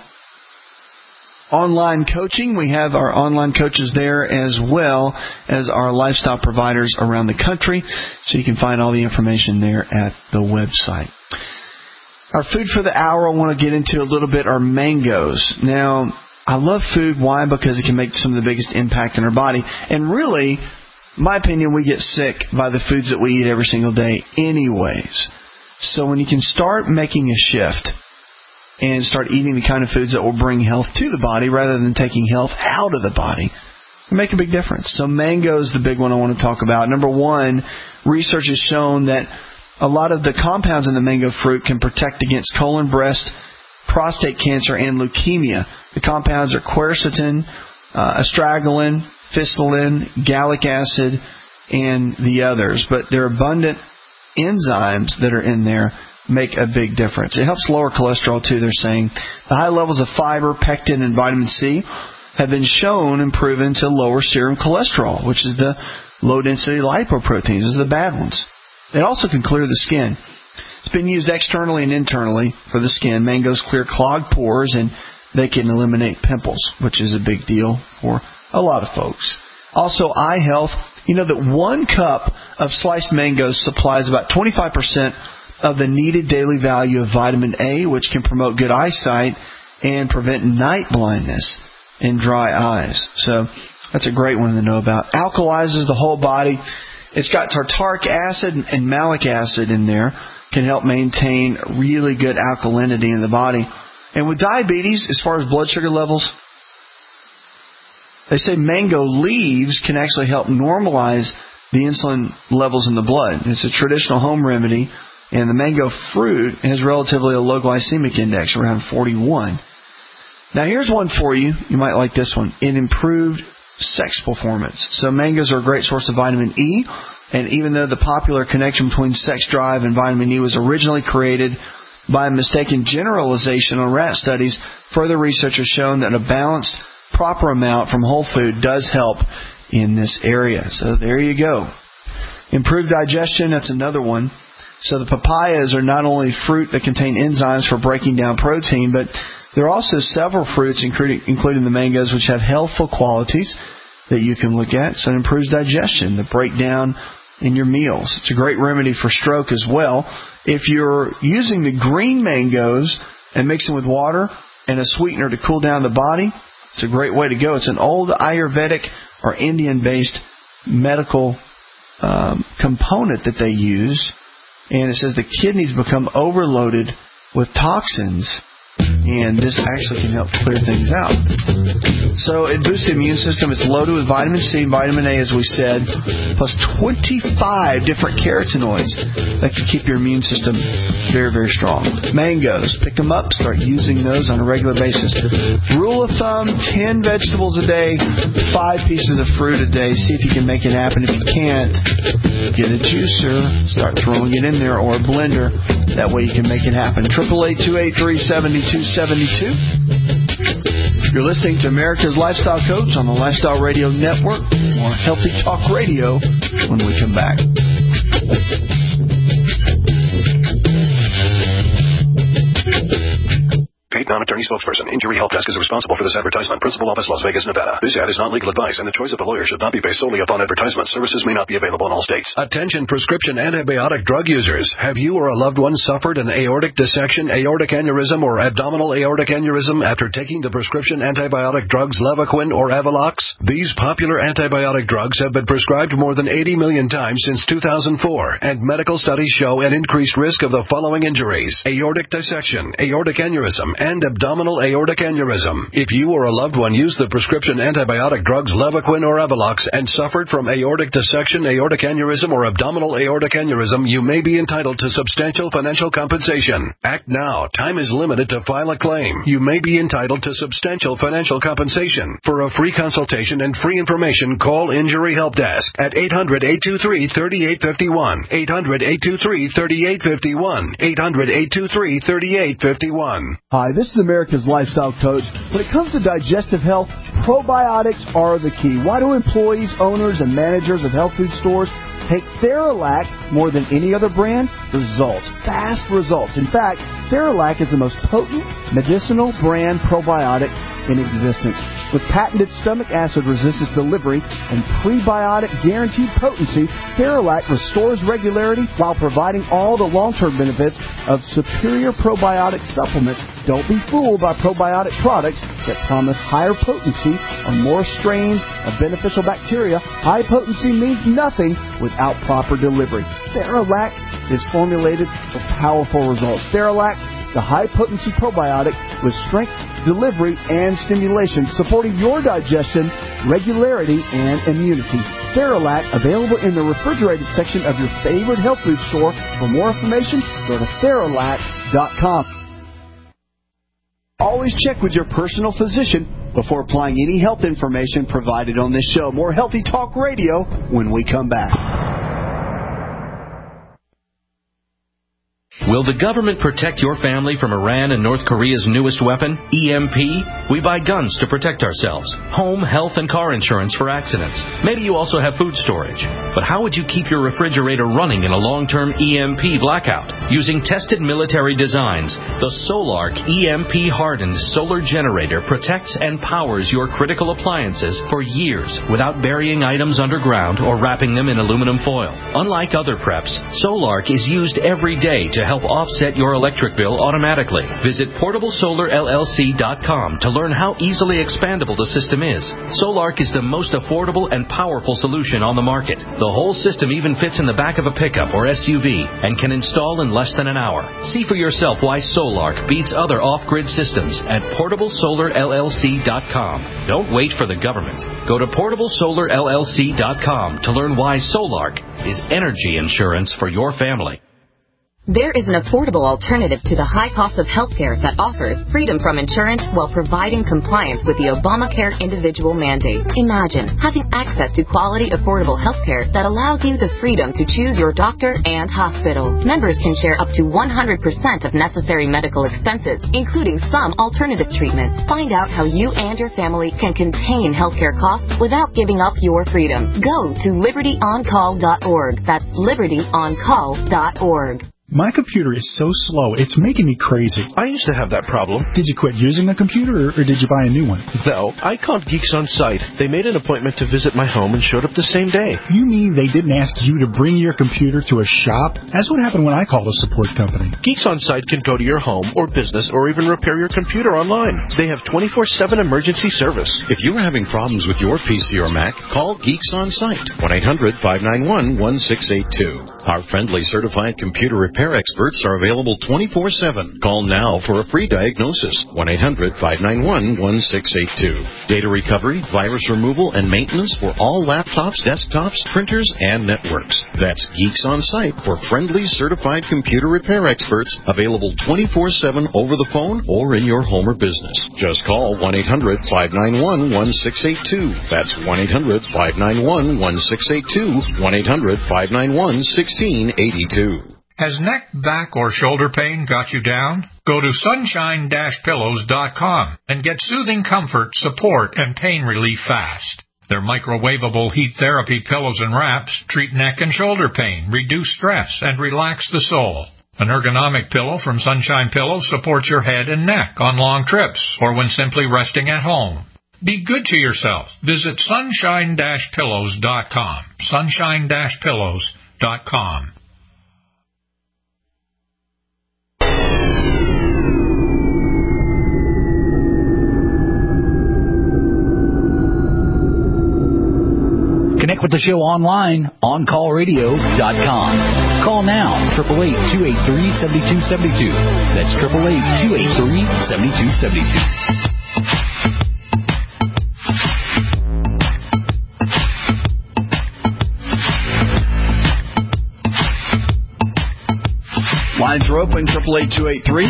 online coaching, we have our online coaches there as well as our lifestyle providers around the country. So you can find all the information there at the website. Our food for the hour I want to get into a little bit are mangoes. Now, I love food. Why? Because it can make some of the biggest impact in our body. And really, my opinion, we get sick by the foods that we eat every single day anyways. So when you can start making a shift and start eating the kind of foods that will bring health to the body rather than taking health out of the body, it'll make a big difference. So mango is the big one I want to talk about. Number one, research has shown that a lot of the compounds in the mango fruit can protect against colon, breast, prostate cancer, and leukemia. The compounds are quercetin, uh, astragalin, phycillin, gallic acid, and the others. But their abundant enzymes that are in there make a big difference. It helps lower cholesterol too, they're saying. The high levels of fiber, pectin, and vitamin C have been shown and proven to lower serum cholesterol, which is the low-density lipoproteins. Those are the bad ones. They also can clear the skin. It's been used externally and internally for the skin. Mangoes clear clogged pores, and they can eliminate pimples, which is a big deal for a lot of folks. Also, eye health. You know that one cup of sliced mangoes supplies about twenty-five percent of the needed daily value of vitamin A, which can promote good eyesight and prevent night blindness and dry eyes. So that's a great one to know about. Alkalizes the whole body. It's got tartaric acid and malic acid in there. Can help maintain really good alkalinity in the body. And with diabetes, as far as blood sugar levels, they say mango leaves can actually help normalize the insulin levels in the blood. It's a traditional home remedy, and the mango fruit has relatively a low glycemic index, around forty-one. Now here's one for you. You might like this one. It improved sex performance. So mangoes are a great source of vitamin E, and even though the popular connection between sex drive and vitamin E was originally created by a mistaken generalization on rat studies, further research has shown that a balanced, proper amount from whole food does help in this area. So there you go. Improved digestion, that's another one. So the papayas are not only fruit that contain enzymes for breaking down protein, but there are also several fruits, including, including the mangoes, which have healthful qualities that you can look at. So it improves digestion, the breakdown in your meals. It's a great remedy for stroke as well. If you're using the green mangoes and mixing with water and a sweetener to cool down the body, it's a great way to go. It's an old Ayurvedic or Indian-based medical um, component that they use. and it says the kidneys become overloaded with toxins, and this actually can help clear things out. So it boosts the immune system. It's loaded with vitamin C and vitamin A, as we said, plus twenty-five different carotenoids that can keep your immune system very, very strong. Mangoes, pick them up, start using those on a regular basis. Rule of thumb, ten vegetables a day, five pieces of fruit a day. See if you can make it happen. If you can't, get a juicer, start throwing it in there, or a blender. That way you can make it happen. eight eight eight, two eight three, seven two seven two. You're listening to America's Lifestyle Coach on the Lifestyle Radio Network. More Healthy Talk Radio when we come back. Paid non-attorney spokesperson. Injury Help Desk is responsible for this advertisement. Principal office, Las Vegas, Nevada. This ad is not legal advice, and the choice of a lawyer should not be based solely upon advertisement. Services may not be available in all states. Attention prescription antibiotic drug users. Have you or a loved one suffered an aortic dissection, aortic aneurysm, or abdominal aortic aneurysm after taking the prescription antibiotic drugs Levaquin or Avelox? These popular antibiotic drugs have been prescribed more than eighty million times since two thousand four, and medical studies show an increased risk of the following injuries: aortic dissection, aortic aneurysm, and abdominal aortic aneurysm. If you or a loved one used the prescription antibiotic drugs Levaquin or Avelox and suffered from aortic dissection, aortic aneurysm, or abdominal aortic aneurysm, you may be entitled to substantial financial compensation. Act now. Time is limited to file a claim. You may be entitled to substantial financial compensation. For a free consultation and free information, call Injury Help Desk at eight hundred, eight two three, three eight five one, eight hundred, eight two three, three eight five one, eight hundred, eight two three, three eight five one. Hi, this is America's Lifestyle Coach. When it comes to digestive health, probiotics are the key. Why do employees, owners, and managers of health food stores take Theralac more than any other brand? Results. Fast results. In fact, Theralac is the most potent medicinal brand probiotic in existence. With patented stomach acid resistance delivery and prebiotic guaranteed potency, Theralac restores regularity while providing all the long-term benefits of superior probiotic supplements. Don't be fooled by probiotic products that promise higher potency or more strains of beneficial bacteria. High potency means nothing without proper delivery. Theralac is formulated for powerful results. Theralac, the high-potency probiotic with strength, delivery, and stimulation, supporting your digestion, regularity, and immunity. Theralac, available in the refrigerated section of your favorite health food store. For more information, go to Theralac dot com. Always check with your personal physician before applying any health information provided on this show. More Healthy Talk Radio when we come back. Will the government protect your family from Iran and North Korea's newest weapon, E M P? We buy guns to protect ourselves, home, health, and car insurance for accidents. Maybe you also have food storage. But how would you keep your refrigerator running in a long-term E M P blackout? Using tested military designs, the Solark E M P-hardened solar generator protects and powers your critical appliances for years without burying items underground or wrapping them in aluminum foil. Unlike other preps, Solark is used every day to help offset your electric bill automatically. Visit portable solar L L C dot com to learn how easily expandable the system is. Solark is the most affordable and powerful solution on the market. The whole system even fits in the back of a pickup or S U V and can install in less than an hour. See for yourself why Solark beats other off-grid systems at portable solar L L C dot com. Don't wait for the government. Go to portable solar L L C dot com to learn why Solark is energy insurance for your family. There is an affordable alternative to the high cost of healthcare that offers freedom from insurance while providing compliance with the Obamacare individual mandate. Imagine having access to quality, affordable healthcare that allows you the freedom to choose your doctor and hospital. Members can share up to one hundred percent of necessary medical expenses, including some alternative treatments. Find out how you and your family can contain healthcare costs without giving up your freedom. Go to liberty on call dot org. That's liberty on call dot org. My computer is so slow, it's making me crazy. I used to have that problem. Did you quit using the computer, or, or did you buy a new one? No, I called Geeks On Site. They made an appointment to visit my home and showed up the same day. You mean they didn't ask you to bring your computer to a shop? That's what happened when I called a support company. Geeks On Site can go to your home or business or even repair your computer online. They have twenty-four seven emergency service. If you're having problems with your P C or Mac, call Geeks On Site, one eight hundred five nine one one six eight two. Our friendly certified computer repair experts are available twenty-four seven. Call now for a free diagnosis, one eight hundred five nine one one six eight two. Data recovery, virus removal, and maintenance for all laptops, desktops, printers, and networks. That's Geeks On Site for friendly certified computer repair experts, available twenty-four seven over the phone or in your home or business. Just call one eight hundred five nine one one six eight two. That's one eight hundred five nine one one six eight two, one eight hundred five nine one one six eight two. Has neck, back, or shoulder pain got you down? Go to sunshine dash pillows dot com and get soothing comfort, support, and pain relief fast. Their microwavable heat therapy pillows and wraps treat neck and shoulder pain, reduce stress, and relax the soul. An ergonomic pillow from Sunshine Pillows supports your head and neck on long trips or when simply resting at home. Be good to yourself. Visit sunshine dash pillows dot com. sunshine dash pillows dot com. Connect with the show online, on call radio dot com. Call now, eight eight eight, two eight three, seven two seven two. That's eight eight eight, two eight three, seven two seven two. Lines are open, eight eight eight, two eight three,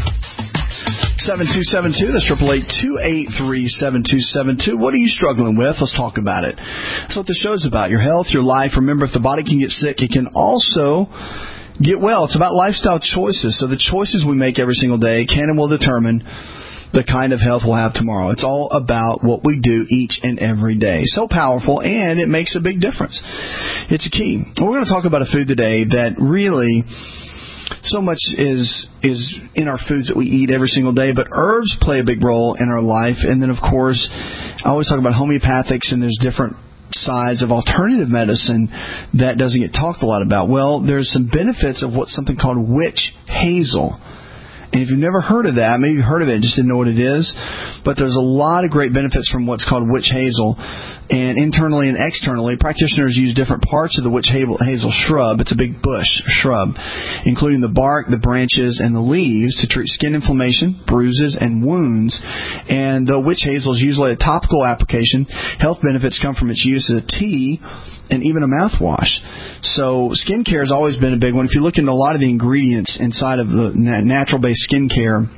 seven two seven two. That's eight eight eight, two eight three, seven two seven two. What are you struggling with? Let's talk about it. That's what the show's about. Your health, your life. Remember, if the body can get sick, it can also get well. It's about lifestyle choices. So the choices we make every single day can and will determine the kind of health we'll have tomorrow. It's all about what we do each and every day. So powerful, and it makes a big difference. It's a key. We're going to talk about a food today that really... so much is is in our foods that we eat every single day, but herbs play a big role in our life. And then, of course, I always talk about homeopathics, and there's different sides of alternative medicine that doesn't get talked a lot about. Well, there's some benefits of what's something called witch hazel. And if you've never heard of that, maybe you've heard of it and just didn't know what it is, but there's a lot of great benefits from what's called witch hazel. And internally and externally, practitioners use different parts of the witch hazel shrub. It's a big bush shrub, including the bark, the branches, and the leaves to treat skin inflammation, bruises, and wounds. And though witch hazel is usually a topical application, health benefits come from its use as a tea and even a mouthwash. So skincare has always been a big one. If you look into a lot of the ingredients inside of the natural-based skincare,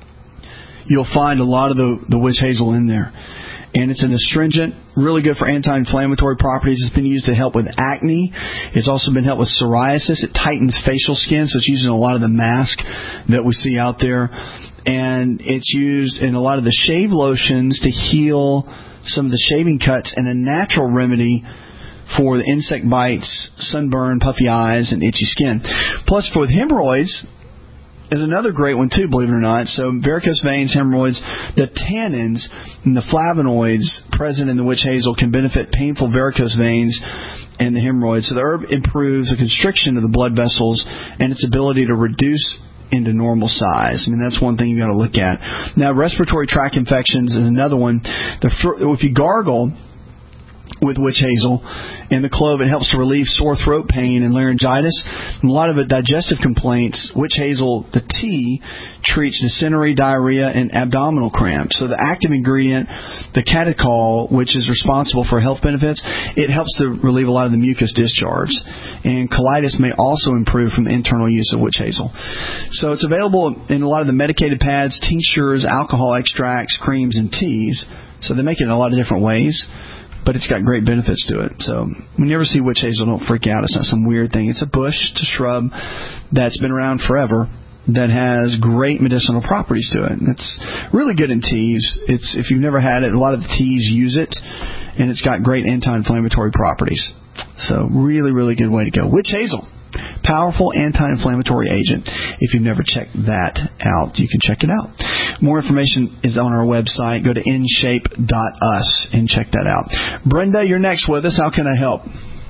you'll find a lot of the, the witch hazel in there. And it's an astringent, really good for anti-inflammatory properties. It's been used to help with acne. It's also been helped with psoriasis. It tightens facial skin, so it's used in a lot of the masks that we see out there. And it's used in a lot of the shave lotions to heal some of the shaving cuts, and a natural remedy for the insect bites, sunburn, puffy eyes, and itchy skin. Plus, for hemorrhoids, is another great one too, believe it or not. So varicose veins, hemorrhoids, the tannins and the flavonoids present in the witch hazel can benefit painful varicose veins and the hemorrhoids. So the herb improves the constriction of the blood vessels and its ability to reduce into normal size. I mean, that's one thing you got to look at. Now, respiratory tract infections is another one. The if you gargle with witch hazel and the clove, it helps to relieve sore throat pain and laryngitis. And a lot of the digestive complaints, witch hazel, the tea, treats dysentery, diarrhea, and abdominal cramps. So the active ingredient, the catechol, which is responsible for health benefits, it helps to relieve a lot of the mucus discharge. And colitis may also improve from the internal use of witch hazel. So it's available in a lot of the medicated pads, tinctures, alcohol extracts, creams, and teas. So they make it in a lot of different ways, but it's got great benefits to it. So when you ever see witch hazel, don't freak out. It's not some weird thing. It's a bush, it's a shrub that's been around forever that has great medicinal properties to it. It's really good in teas. It's if you've never had it, a lot of the teas use it, and it's got great anti-inflammatory properties. So really, really good way to go. Witch hazel. Powerful anti-inflammatory agent. If you've never checked that out, you can check it out. More information is on our website. Go to in shape dot us and check that out. Brenda, you're next with us. How can I help?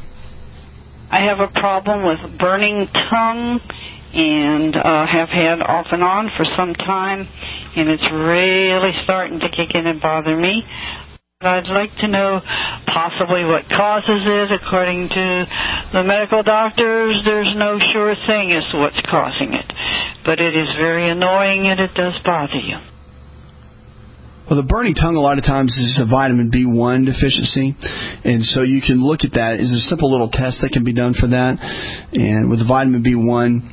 I have a problem with burning tongue and uh, have had off and on for some time, and it's really starting to kick in and bother me. I'd like to know possibly what causes it. According to the medical doctors, there's no sure thing as to what's causing it. But it is very annoying and it does bother you. Well, the burning tongue a lot of times is a vitamin B one deficiency, and so you can look at that. It's a simple little test that can be done for that. And with the vitamin B one,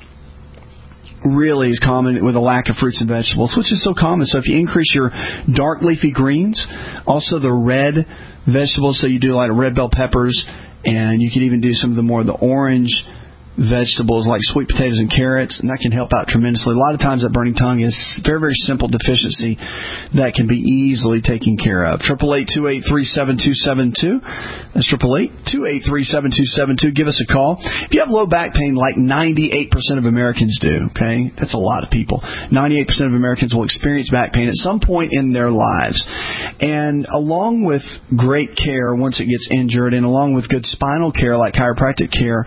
really is common with a lack of fruits and vegetables, which is so common. So if you increase your dark leafy greens, also the red vegetables, so you do like red bell peppers, and you can even do some of the more the orange vegetables like sweet potatoes and carrots, and that can help out tremendously. A lot of times that burning tongue is very, very simple deficiency that can be easily taken care of. eight eight eight, two eight three, seven two seven two. That's eight eight eight, two eight three, seven two seven two. Give us a call. If you have low back pain, like ninety-eight percent of Americans do, okay? That's a lot of people. ninety-eight percent of Americans will experience back pain at some point in their lives. And along with great care once it gets injured, and along with good spinal care like chiropractic care,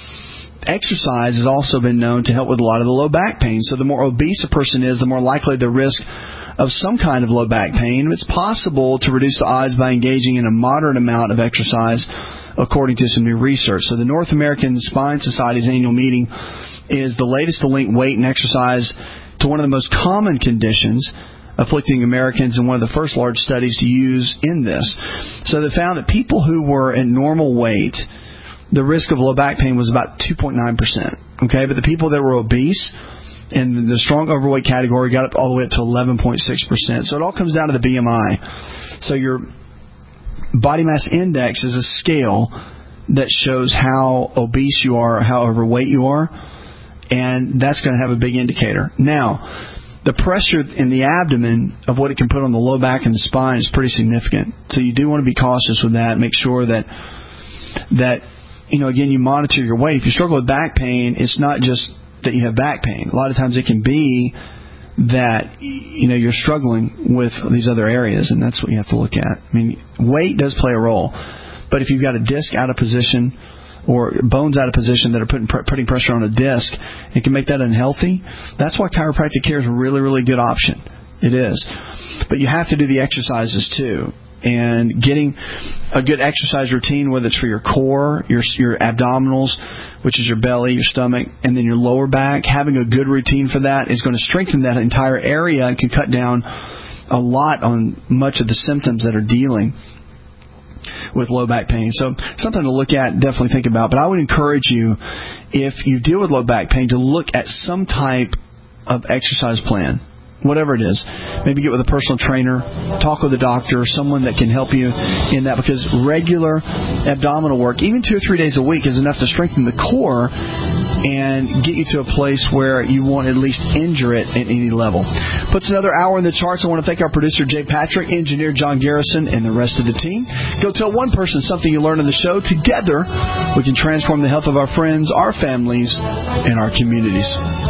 exercise has also been known to help with a lot of the low back pain. So the more obese a person is, the more likely the risk of some kind of low back pain. It's possible to reduce the odds by engaging in a moderate amount of exercise, according to some new research. So the North American Spine Society's annual meeting is the latest to link weight and exercise to one of the most common conditions afflicting Americans, and one of the first large studies to use in this. So they found that people who were at normal weight, the risk of low back pain was about two point nine percent. Okay, but the people that were obese in the strong overweight category got up all the way up to eleven point six percent. So it all comes down to the B M I. So your body mass index is a scale that shows how obese you are, how overweight you are, and that's going to have a big indicator. Now, the pressure in the abdomen of what it can put on the low back and the spine is pretty significant. So you do want to be cautious with that. Make sure that that you know, again, you monitor your weight. If you struggle with back pain, it's not just that you have back pain. A lot of times it can be that, you know, you're struggling with these other areas, and that's what you have to look at. I mean, weight does play a role, but if you've got a disc out of position or bones out of position that are putting putting pressure on a disc, it can make that unhealthy. That's why chiropractic care is a really, really good option. It is. But you have to do the exercises too. And getting a good exercise routine, whether it's for your core, your your abdominals, which is your belly, your stomach, and then your lower back, having a good routine for that is going to strengthen that entire area and can cut down a lot on much of the symptoms that are dealing with low back pain. So something to look at, definitely think about. But I would encourage you, if you deal with low back pain, to look at some type of exercise plan. Whatever it is. Maybe get with a personal trainer, talk with a doctor, someone that can help you in that, because regular abdominal work, even two or three days a week, is enough to strengthen the core and get you to a place where you won't at least injure it at any level. Puts another hour in the charts. I want to thank our producer, Jay Patrick, engineer John Garrison, and the rest of the team. Go tell one person something you learned on the show. Together, we can transform the health of our friends, our families, and our communities.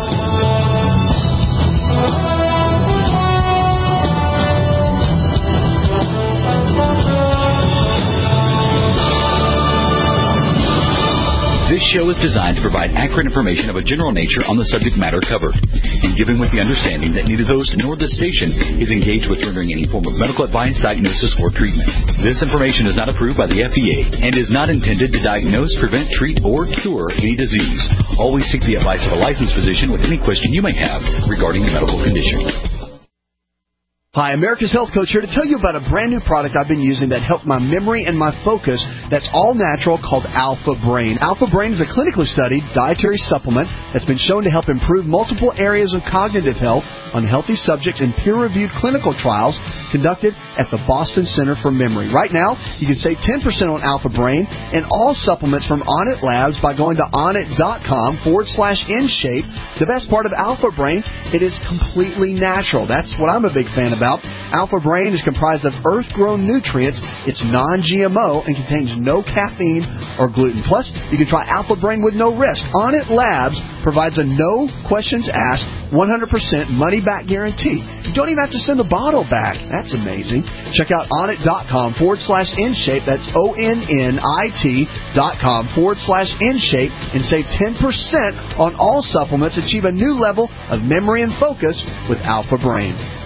This show is designed to provide accurate information of a general nature on the subject matter covered, and given with the understanding that neither the host nor the station is engaged with rendering any form of medical advice, diagnosis, or treatment. This information is not approved by the F D A and is not intended to diagnose, prevent, treat, or cure any disease. Always seek the advice of a licensed physician with any question you may have regarding a medical condition. Hi, America's Health Coach here to tell you about a brand new product I've been using that helped my memory and my focus that's all natural, called Alpha Brain. Alpha Brain is a clinically studied dietary supplement that's been shown to help improve multiple areas of cognitive health on healthy subjects in peer-reviewed clinical trials conducted at the Boston Center for Memory. Right now, you can save ten percent on Alpha Brain and all supplements from Onnit Labs by going to onnit.com forward slash InShape. The best part of Alpha Brain, it is completely natural. That's what I'm a big fan of about. Alpha Brain is comprised of earth-grown nutrients. It's non-G M O and contains no caffeine or gluten. Plus, you can try Alpha Brain with no risk. Onnit Labs provides a no questions asked, one hundred percent money-back guarantee. You don't even have to send the bottle back. That's amazing. Check out onnit.com forward slash InShape. That's O-N-N-I-T dot com forward slash InShape and save ten percent on all supplements. Achieve a new level of memory and focus with Alpha Brain.